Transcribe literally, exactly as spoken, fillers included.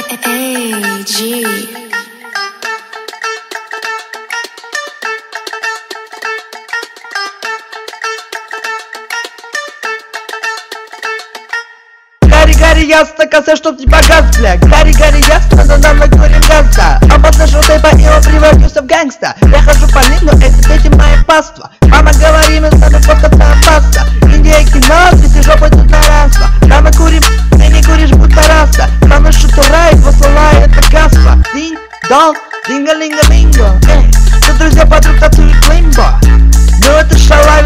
Эй, G. Гори-гори ясно, коса, чтоб не погас, бля. Гори-гори ясно, но нам накурим газа. Оба нашел тейпа, и он превратился в гангста. Я хожу по ним, но эти дети мои паства. Мама говорит, мы с нами фото опасно. Индия кино, ты жопой тут на ранство. Да мы курим, ты не куришь, будто раса. Мама шутурает, посылает богатство. Динг-донг, динга-линга-линго. Эй, тут друзья подруг танцуют лимбо. Ну это шалай.